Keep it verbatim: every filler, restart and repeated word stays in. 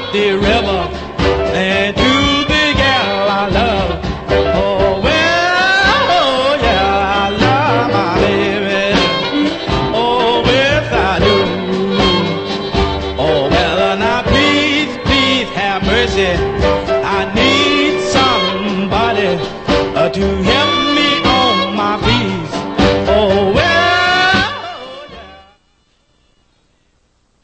the river and to the gal I love. Oh, well, oh, yeah, I love my baby. Oh, yes, I do. Oh, well, now please, please have mercy.